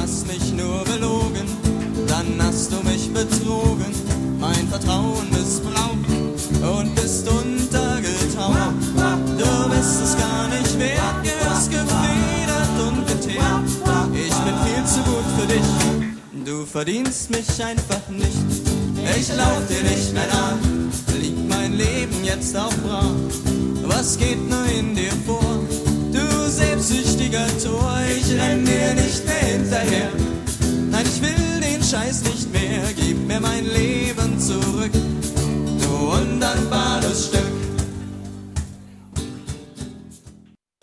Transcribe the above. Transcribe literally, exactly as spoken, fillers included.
hast mich nur belogen, dann hast du mich betrogen, mein Vertrauen missbraucht und bist untergetaucht. Du bist es gar nicht wert, gehörst gefedert und geteert. Ich bin viel zu gut für dich, du verdienst mich einfach nicht. Ich lauf dir nicht mehr nach, liegt mein Leben jetzt auch brach. Was geht nur in dir vor, du selbstsüchtiger Tor? Ich renn dir nicht mehr hinterher, nein, ich will den Scheiß nicht mehr. Gib mir mein Leben zurück, du undankbares Stück.